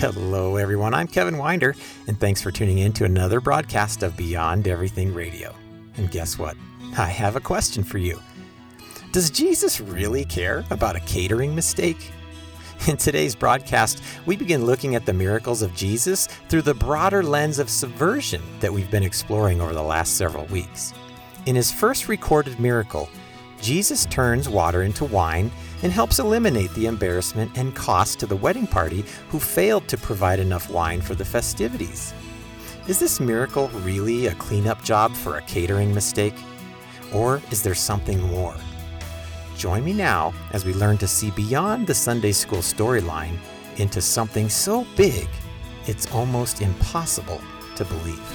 Hello, everyone. I'm Kevin Winder, and thanks for tuning in to another broadcast of Beyond Everything Radio. And guess what? I have a question for you. Does Jesus really care about a catering mistake? In today's broadcast, we begin looking at the miracles of Jesus through the broader lens of subversion that we've been exploring over the last several weeks. In his first recorded miracle, Jesus turns water into wine and helps eliminate the embarrassment and cost to the wedding party who failed to provide enough wine for the festivities. Is this miracle really a cleanup job for a catering mistake? Or is there something more? Join me now as we learn to see beyond the Sunday school storyline into something so big it's almost impossible to believe.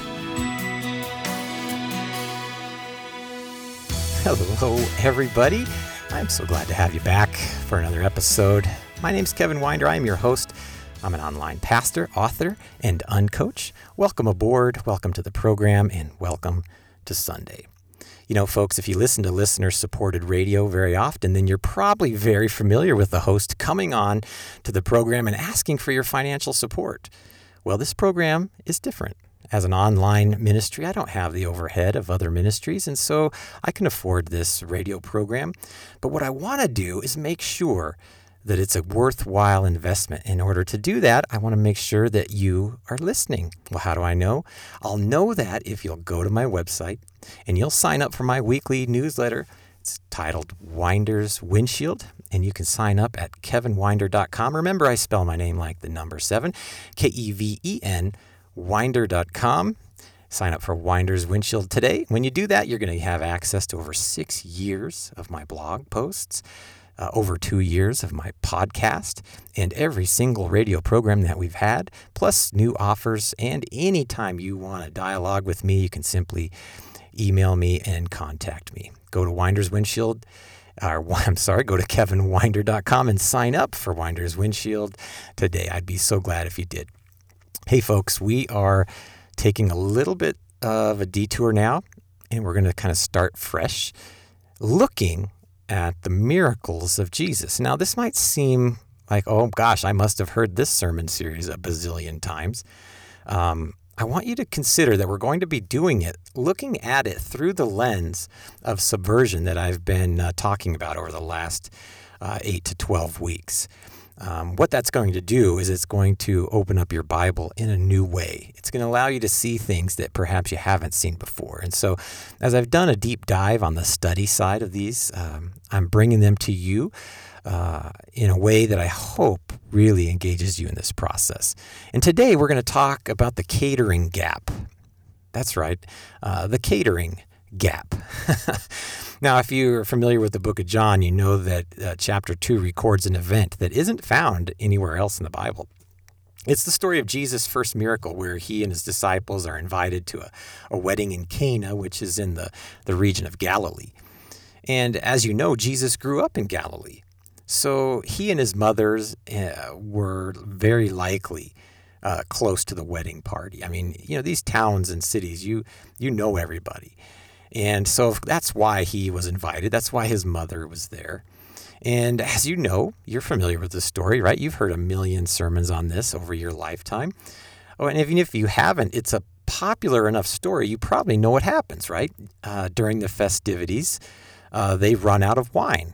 Hello, everybody. I'm so glad to have you back for another episode. My name's Kevin Winder. I'm your host. I'm an online pastor, author, and uncoach. Welcome aboard, welcome to the program, and welcome to Sunday. You know, folks, if you listen to listener-supported radio very often, then you're probably very familiar with the host coming on to the program and asking for your financial support. Well, this program is different. As an online ministry, I don't have the overhead of other ministries, and so I can afford this radio program. But what I want to do is make sure that it's a worthwhile investment. In order to do that, I want to make sure that you are listening. Well, how do I know? I'll know that if you'll go to my website and you'll sign up for my weekly newsletter. It's titled Winder's Windshield, and you can sign up at kevinwinder.com. Remember, I spell my name like the number 7, Keven. Winder.com. Sign up for Winder's Windshield today. When you do that, you're going to have access to over 6 years of my blog posts, over 2 years of my podcast, and every single radio program that we've had, plus new offers. And anytime you want to dialogue with me, you can simply email me and contact me. Go to Winder's Windshield, go to kevinwinder.com and sign up for Winder's Windshield today. I'd be so glad if you did. Hey folks, we are taking a little bit of a detour now, and we're going to kind of start fresh, looking at the miracles of Jesus. Now, this might seem like, oh gosh, I must have heard this sermon series a bazillion times. I want you to consider that we're going to be doing it, looking at it through the lens of subversion that I've been talking about over the last 8 to 12 weeks. What that's going to do is it's going to open up your Bible in a new way. It's going to allow you to see things that perhaps you haven't seen before. And so as I've done a deep dive on the study side of these, I'm bringing them to you in a way that I hope really engages you in this process. And today we're going to talk about the catering gap. That's right, the catering gap. Now, if you're familiar with the book of John, you know that chapter 2 records an event that isn't found anywhere else in the Bible. It's the story of Jesus' first miracle, where he and his disciples are invited to a wedding in Cana, which is in the region of Galilee. And as you know, Jesus grew up in Galilee. So he and his mothers were very likely close to the wedding party. I mean, you know, these towns and cities, you know everybody. And so that's why he was invited. That's why his mother was there. And as you know, you're familiar with the story, right? You've heard a million sermons on this over your lifetime. Oh, and even if you haven't, it's a popular enough story. You probably know what happens, right? During the festivities, they run out of wine.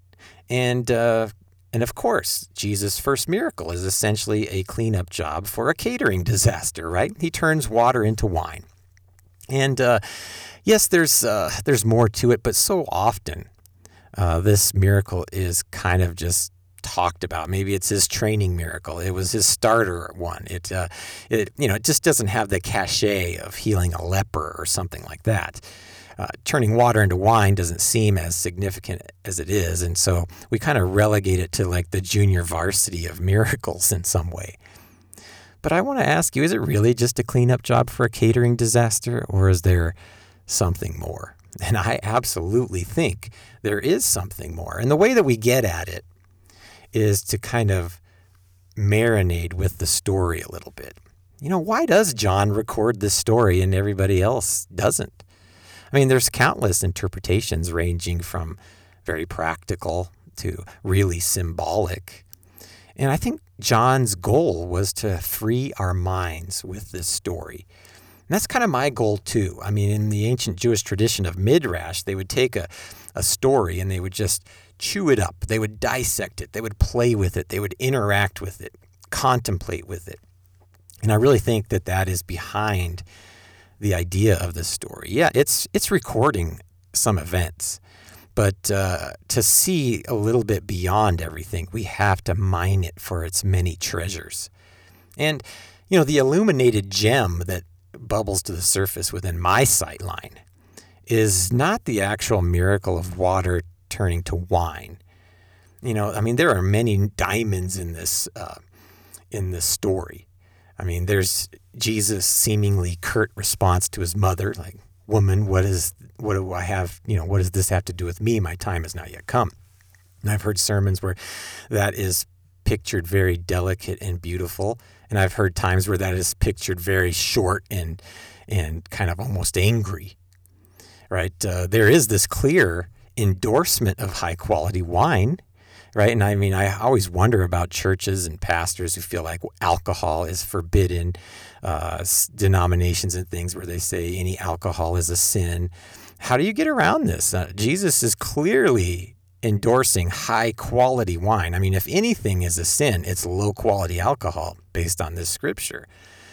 And of course, Jesus' first miracle is essentially a cleanup job for a catering disaster, right? He turns water into wine. And yes, there's more to it, but so often this miracle is kind of just talked about. Maybe it's his training miracle. It was his starter one. It just doesn't have the cachet of healing a leper or something like that. Turning water into wine doesn't seem as significant as it is, and so we kind of relegate it to like the junior varsity of miracles in some way. But I want to ask you, is it really just a cleanup job for a catering disaster, or is there something more? And I absolutely think there is something more. And the way that we get at it is to kind of marinate with the story a little bit. You know, why does John record this story and everybody else doesn't? I mean, there's countless interpretations ranging from very practical to really symbolic. And I think John's goal was to free our minds with this story. And that's kind of my goal too. I mean, in the ancient Jewish tradition of Midrash, they would take a story and they would just chew it up. They would dissect it. They would play with it. They would interact with it, contemplate with it. And I really think that that is behind the idea of this story. Yeah, it's recording some events, but to see a little bit beyond everything, we have to mine it for its many treasures. And, the illuminated gem that bubbles to the surface within my sight line is not the actual miracle of water turning to wine. There are many diamonds in this story. There's Jesus' seemingly curt response to his mother, like, "Woman, what do I have? What does this have to do with me? My time has not yet come." And I've heard sermons where that is pictured very delicate and beautiful. And I've heard times where that is pictured very short and kind of almost angry, right? There is this clear endorsement of high quality wine, right? And I always wonder about churches and pastors who feel like alcohol is forbidden, denominations and things where they say any alcohol is a sin. How do you get around this? Jesus is clearly endorsing high quality wine. If anything is a sin, it's low quality alcohol based on this scripture.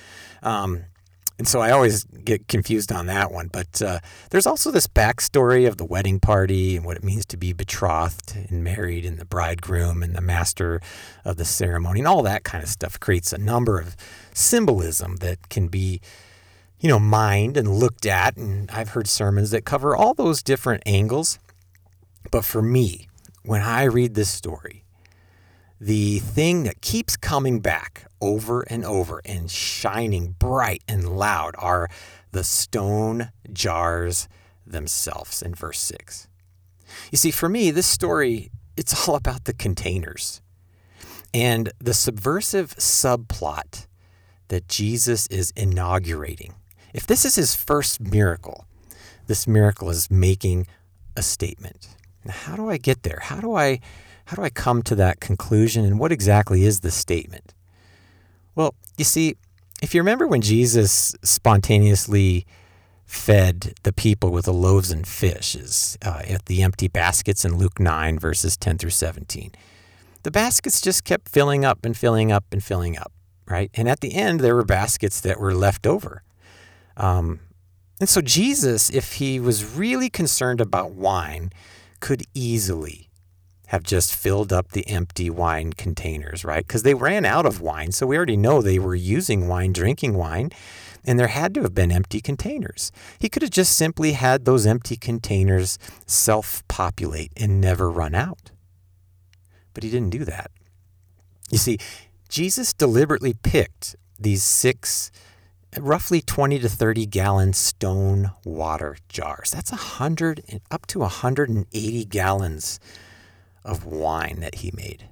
And so I always get confused on that one. But there's also this backstory of the wedding party and what it means to be betrothed and married, and the bridegroom and the master of the ceremony, and all that kind of stuff creates a number of symbolism that can be, mined and looked at. And I've heard sermons that cover all those different angles. But for me, when I read this story, the thing that keeps coming back over and over and shining bright and loud are the stone jars themselves in verse 6. You see, for me, this story, it's all about the containers and the subversive subplot that Jesus is inaugurating. If this is his first miracle, this miracle is making a statement. Now, how do I get there? How do I come to that conclusion? And what exactly is the statement? Well, you see, if you remember when Jesus spontaneously fed the people with the loaves and fishes at the empty baskets in Luke 9, verses 10 through 17, the baskets just kept filling up and filling up and filling up, right? And at the end, there were baskets that were left over. And so Jesus, if he was really concerned about wine, could easily have just filled up the empty wine containers, right? Because they ran out of wine. So we already know they were using wine, drinking wine, and there had to have been empty containers. He could have just simply had those empty containers self-populate and never run out. But he didn't do that. You see, Jesus deliberately picked these 6 roughly 20 to 30 gallon stone water jars. That's 100 and up to 180 gallons of wine that he made.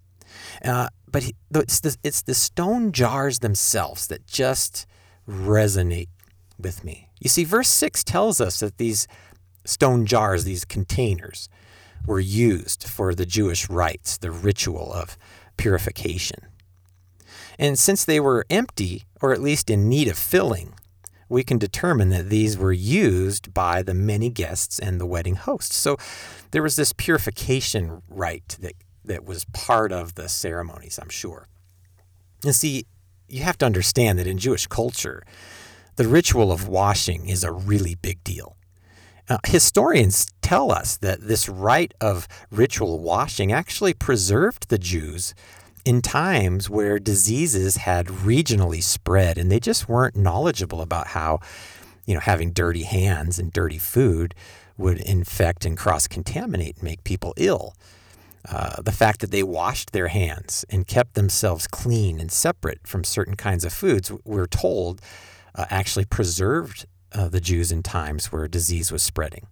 But it's the stone jars themselves that just resonate with me. You see, verse 6 tells us that these stone jars, these containers, were used for the Jewish rites, the ritual of purification. And since they were empty, or at least in need of filling, we can determine that these were used by the many guests and the wedding host. So there was this purification rite that was part of the ceremonies, I'm sure. And see, you have to understand that in Jewish culture, the ritual of washing is a really big deal. Historians tell us that this rite of ritual washing actually preserved the Jews in times where diseases had regionally spread and they just weren't knowledgeable about how, having dirty hands and dirty food would infect and cross-contaminate and make people ill. The fact that they washed their hands and kept themselves clean and separate from certain kinds of foods, we're told, actually preserved the Jews in times where disease was spreading.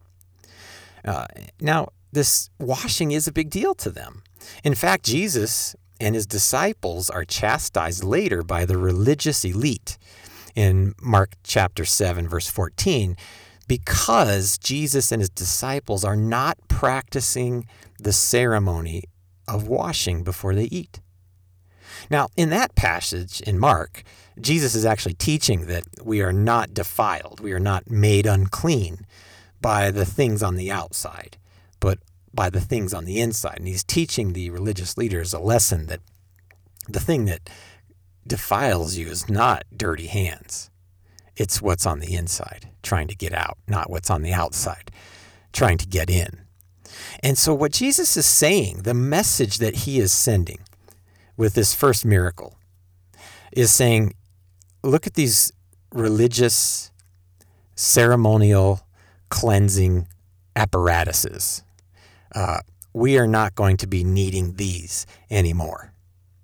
Now, this washing is a big deal to them. In fact, Jesus and his disciples are chastised later by the religious elite in Mark chapter 7, verse 14, because Jesus and his disciples are not practicing the ceremony of washing before they eat. Now, in that passage in Mark, Jesus is actually teaching that we are not defiled, we are not made unclean by the things on the outside, but by the things on the inside. And he's teaching the religious leaders a lesson that the thing that defiles you is not dirty hands. It's what's on the inside trying to get out, not what's on the outside trying to get in. And so what Jesus is saying, the message that he is sending with this first miracle, is saying, look at these religious, ceremonial, cleansing apparatuses. We are not going to be needing these anymore.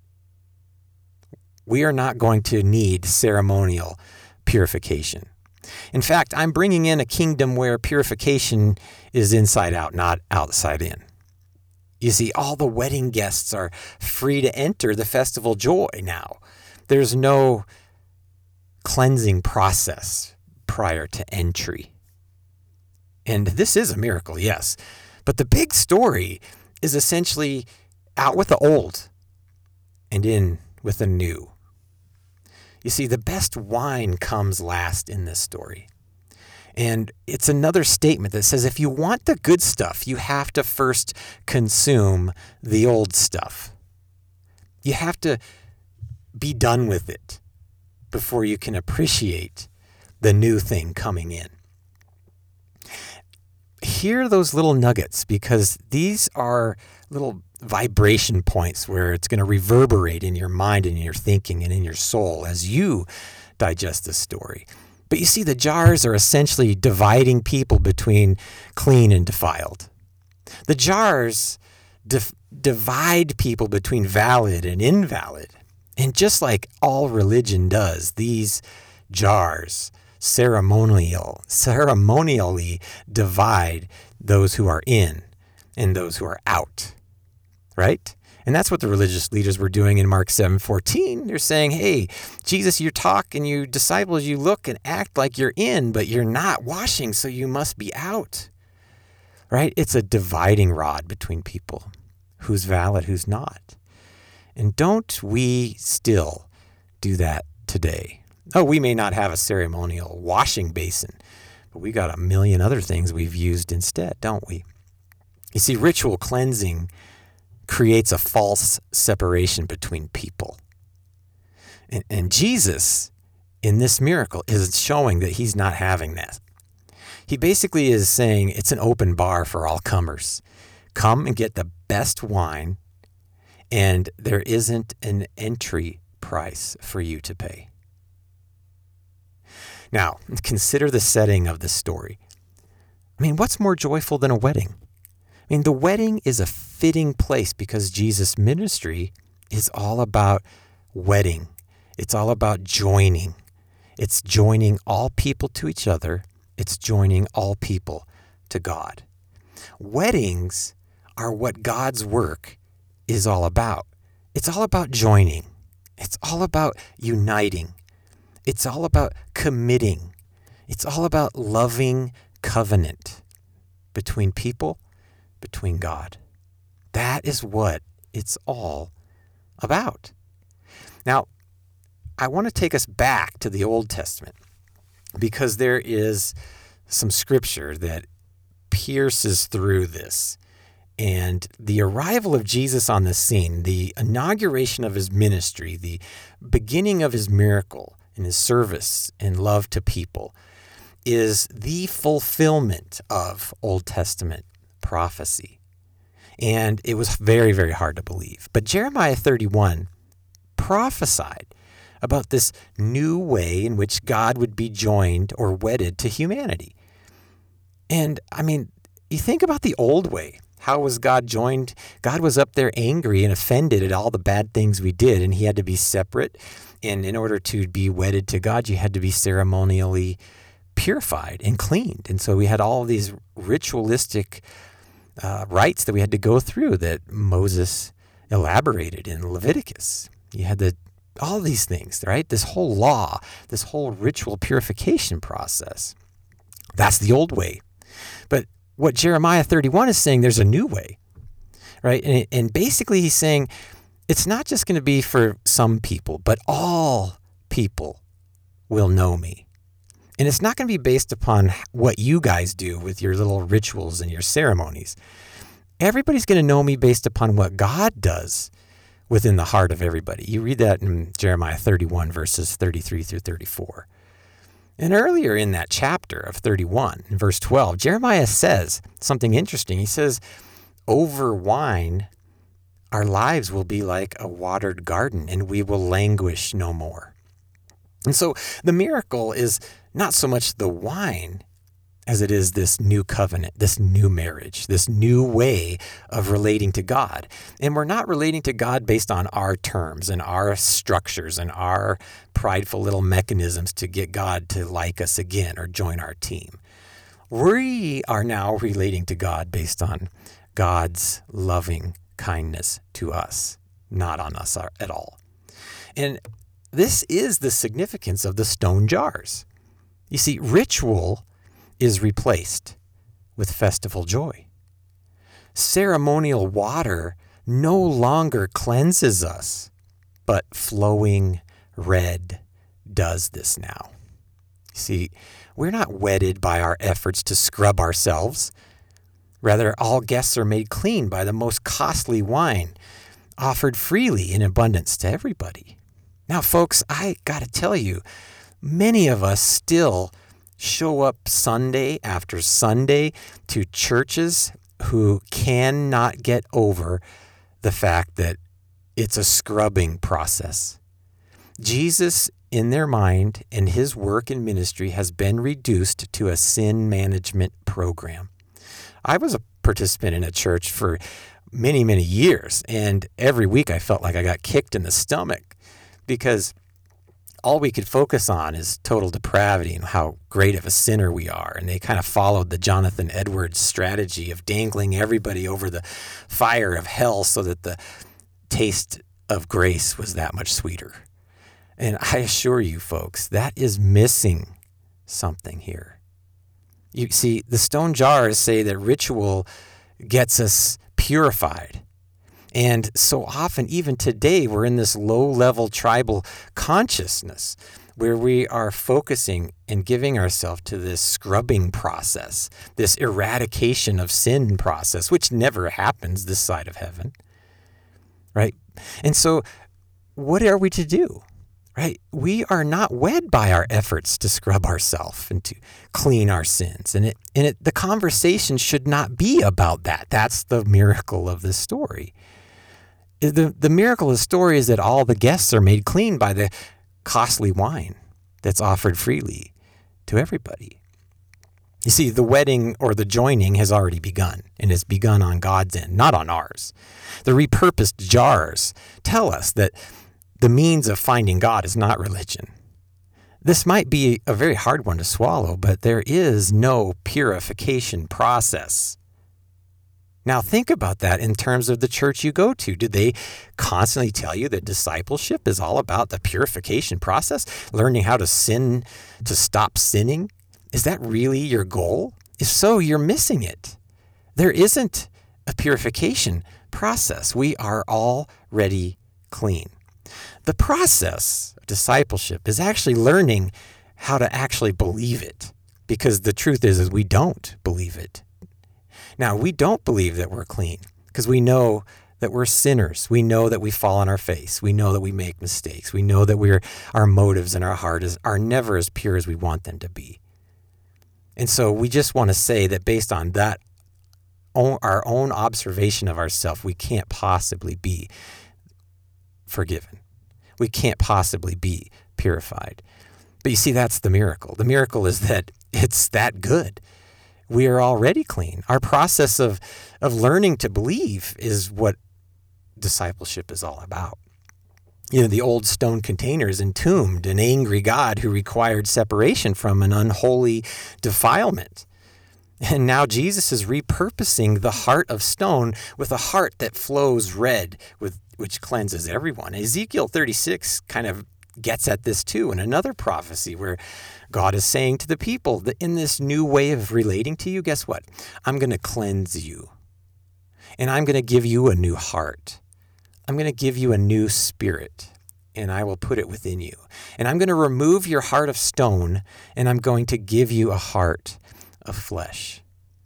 We are not going to need ceremonial purification. In fact, I'm bringing in a kingdom where purification is inside out, not outside in. You see, all the wedding guests are free to enter the festival joy now. There's no cleansing process prior to entry. And this is a miracle, yes. But the big story is essentially out with the old and in with the new. You see, the best wine comes last in this story. And it's another statement that says if you want the good stuff, you have to first consume the old stuff. You have to be done with it before you can appreciate the new thing coming in. Hear those little nuggets, because these are little vibration points where it's going to reverberate in your mind and in your thinking and in your soul as you digest this story. But you see, the jars are essentially dividing people between clean and defiled. The jars divide people between valid and invalid. And just like all religion does, these jars ceremonially divide those who are in and those who are out, right? And that's what the religious leaders were doing in Mark 7:14. They're saying, hey, Jesus, you talk and you disciples, you look and act like you're in, but you're not washing, so you must be out, right? It's a dividing rod between people. Who's valid, who's not. And don't we still do that today? Oh, we may not have a ceremonial washing basin, but we got a million other things we've used instead, don't we? You see, ritual cleansing creates a false separation between people. And Jesus, in this miracle, is showing that he's not having that. He basically is saying it's an open bar for all comers. Come and get the best wine, and there isn't an entry price for you to pay. Now, consider the setting of this story. I mean, what's more joyful than a wedding? I mean, the wedding is a fitting place because Jesus' ministry is all about wedding. It's all about joining. It's joining all people to each other. It's joining all people to God. Weddings are what God's work is all about. It's all about joining. It's all about uniting. It's all about committing. It's all about loving covenant between people, between God. That is what it's all about. Now, I want to take us back to the Old Testament because there is some scripture that pierces through this. And the arrival of Jesus on the scene, the inauguration of his ministry, the beginning of his miracle and his service and love to people is the fulfillment of Old Testament prophecy. And it was very, very hard to believe. But Jeremiah 31 prophesied about this new way in which God would be joined or wedded to humanity. And I mean, you think about the old way. How was God joined? God was up there angry and offended at all the bad things we did, and he had to be separate. And in order to be wedded to God, you had to be ceremonially purified and cleaned. And so we had all these ritualistic rites that we had to go through that Moses elaborated in Leviticus. You had all these things, right? This whole law, this whole ritual purification process. That's the old way. But what Jeremiah 31 is saying, there's a new way, right? And basically he's saying it's not just going to be for some people, but all people will know me. And it's not going to be based upon what you guys do with your little rituals and your ceremonies. Everybody's going to know me based upon what God does within the heart of everybody. You read that in Jeremiah 31, verses 33 through 34. And earlier in that chapter of 31, in verse 12, Jeremiah says something interesting. He says, over wine, our lives will be like a watered garden, and we will languish no more. And so the miracle is not so much the wine as it is this new covenant, this new marriage, this new way of relating to God. And we're not relating to God based on our terms and our structures and our prideful little mechanisms to get God to like us again or join our team. We are now relating to God based on God's loving kindness to us, not on us at all. And this is the significance of the stone jars. You see, ritual is replaced with festival joy. Ceremonial water no longer cleanses us, but flowing red does this now. See, we're not wedded by our efforts to scrub ourselves. Rather, all guests are made clean by the most costly wine offered freely in abundance to everybody. Now, folks, I got to tell you, many of us still show up Sunday after Sunday to churches who cannot get over the fact that it's a scrubbing process. Jesus, in their mind, and his work in ministry has been reduced to a sin management program. I was a participant in a church for many, many years, and every week I felt like I got kicked in the stomach because all we could focus on is total depravity and how great of a sinner we are. And they kind of followed the Jonathan Edwards strategy of dangling everybody over the fire of hell so that the taste of grace was that much sweeter. And I assure you, folks, that is missing something here. You see, the stone jars say that ritual gets us purified. And so often, even today, we're in this low-level tribal consciousness where we are focusing and giving ourselves to this scrubbing process, this eradication of sin process, which never happens this side of heaven, right? And so what are we to do, right? We are not wed by our efforts to scrub ourselves and to clean our sins. And the conversation should not be about that. That's the miracle of this story. The miracle of the story is that all the guests are made clean by the costly wine that's offered freely to everybody. You see, the wedding or the joining has already begun, and it's begun on God's end, not on ours. The repurposed jars tell us that the means of finding God is not religion. This might be a very hard one to swallow, but there is no purification process. Now think about that in terms of the church you go to. Do they constantly tell you that discipleship is all about the purification process, learning how to sin, to stop sinning? Is that really your goal? If so, you're missing it. There isn't a purification process. We are already clean. The process of discipleship is actually learning how to actually believe it, because the truth is we don't believe it. Now, we don't believe that we're clean because we know that we're sinners. We know that we fall on our face. We know that we make mistakes. We know that our motives and our heart are never as pure as we want them to be. And so we just want to say that based on that, our own observation of ourselves, we can't possibly be forgiven. We can't possibly be purified. But you see, that's the miracle. The miracle is that it's that good. We are already clean. Our process of learning to believe is what discipleship is all about. You know, the old stone containers entombed an angry God who required separation from an unholy defilement. And now Jesus is repurposing the heart of stone with a heart that flows red, which cleanses everyone. Ezekiel 36 kind of gets at this too in another prophecy where God is saying to the people that in this new way of relating to you, guess what? I'm going to cleanse you. And I'm going to give you a new heart, I'm going to give you a new spirit, and I will put it within you. And I'm going to remove your heart of stone, and I'm going to give you a heart of flesh.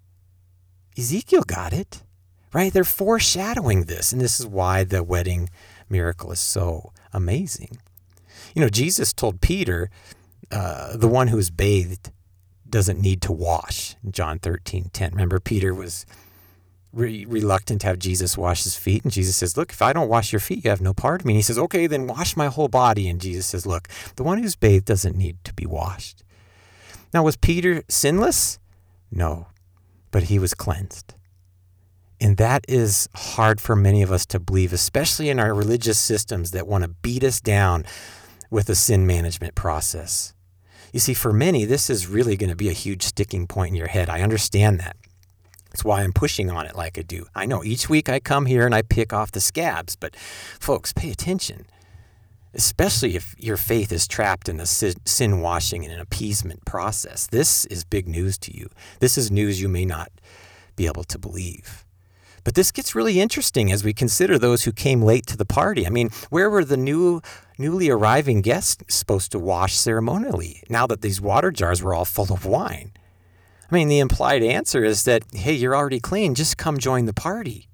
Ezekiel got it, right? They're foreshadowing this, and this is why the wedding miracle is so amazing. Jesus told Peter, the one who is bathed doesn't need to wash, in John 13:10. Remember, Peter was reluctant to have Jesus wash his feet, and Jesus says, look, if I don't wash your feet, you have no part of me. And he says, okay, then wash my whole body. And Jesus says, look, the one who's bathed doesn't need to be washed. Now, was Peter sinless? No, but he was cleansed. And that is hard for many of us to believe, especially in our religious systems that want to beat us down with a sin management process. You see, for many, this is really going to be a huge sticking point in your head. I understand that. That's why I'm pushing on it like I do. I know each week I come here and I pick off the scabs, but folks, pay attention, especially if your faith is trapped in a sin washing and an appeasement process. This is big news to you. This is news you may not be able to believe. But this gets really interesting as we consider those who came late to the party. I mean, where were the newly arriving guests supposed to wash ceremonially now that these water jars were all full of wine? I mean, the implied answer is that, hey, you're already clean, just come join the party.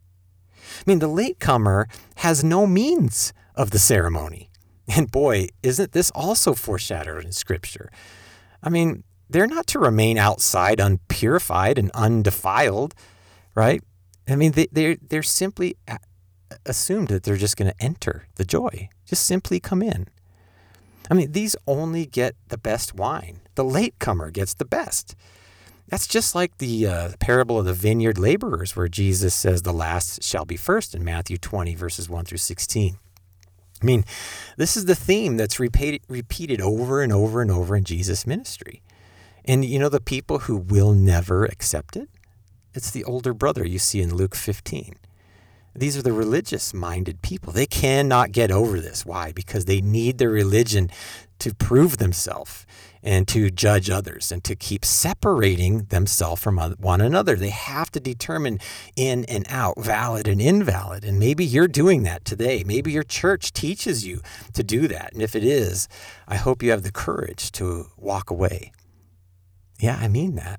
I mean, the latecomer has no means of the ceremony. And boy, isn't this also foreshadowed in Scripture? I mean, they're not to remain outside unpurified and undefiled, right? I mean, they're simply assumed that they're just going to enter the joy, just simply come in. I mean, these only get the best wine. The latecomer gets the best. That's just like the parable of the vineyard laborers, where Jesus says the last shall be first in Matthew 20, verses 1 through 16. I mean, this is the theme that's repeated over and over and over in Jesus' ministry. And the people who will never accept it? It's the older brother you see in Luke 15. These are the religious-minded people. They cannot get over this. Why? Because they need their religion to prove themselves and to judge others and to keep separating themselves from one another. They have to determine in and out, valid and invalid. And maybe you're doing that today. Maybe your church teaches you to do that. And if it is, I hope you have the courage to walk away. Yeah, I mean that.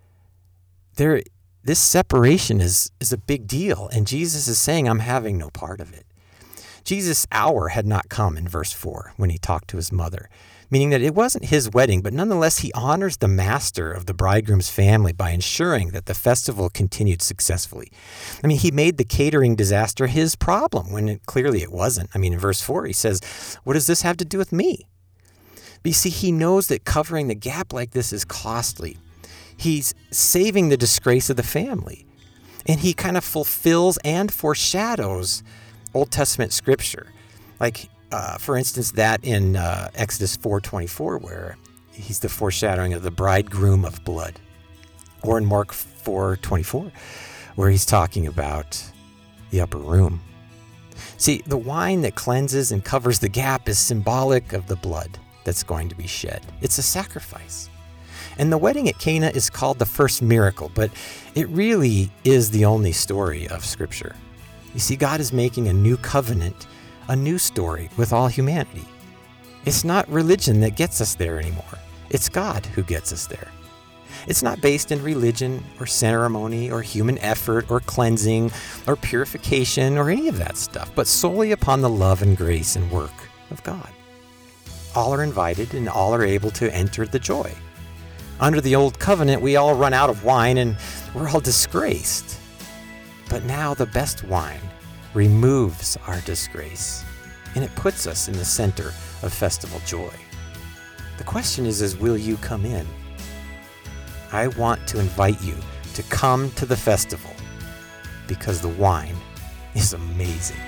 This separation is a big deal, and Jesus is saying, I'm having no part of it. Jesus' hour had not come in verse 4 when he talked to his mother, meaning that it wasn't his wedding, but nonetheless he honors the master of the bridegroom's family by ensuring that the festival continued successfully. I mean, he made the catering disaster his problem when clearly it wasn't. I mean, in verse 4 he says, what does this have to do with me? But you see, he knows that covering the gap like this is costly. He's saving the disgrace of the family. And he kind of fulfills and foreshadows Old Testament scripture. Like, for instance, that in Exodus 4:24, where he's the foreshadowing of the bridegroom of blood. Or in Mark 4:24, where he's talking about the upper room. See, the wine that cleanses and covers the gap is symbolic of the blood that's going to be shed. It's a sacrifice. And the wedding at Cana is called the first miracle, but it really is the only story of Scripture. You see, God is making a new covenant, a new story with all humanity. It's not religion that gets us there anymore. It's God who gets us there. It's not based in religion or ceremony or human effort or cleansing or purification or any of that stuff, but solely upon the love and grace and work of God. All are invited and all are able to enter the joy. Under the old covenant, we all run out of wine and we're all disgraced. But now the best wine removes our disgrace and it puts us in the center of festival joy. The question is will you come in? I want to invite you to come to the festival because the wine is amazing.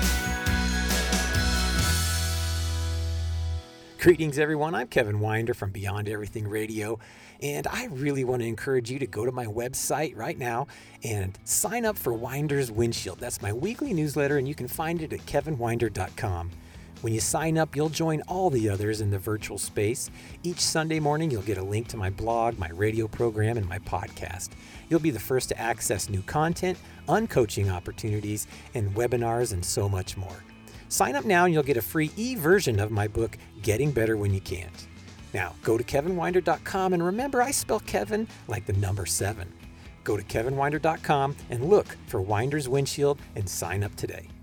Greetings, everyone. I'm Kevin Winder from Beyond Everything Radio, and I really want to encourage you to go to my website right now and sign up for Winder's Windshield. That's my weekly newsletter, and you can find it at kevinwinder.com. When you sign up, you'll join all the others in the virtual space. Each Sunday morning, you'll get a link to my blog, my radio program, and my podcast. You'll be the first to access new content, uncoaching opportunities, and webinars, and so much more. Sign up now and you'll get a free e-version of my book, Getting Better When You Can't. Now, go to kevinwinder.com, and remember, I spell Kevin like the number 7. Go to kevinwinder.com and look for Winder's Windshield and sign up today.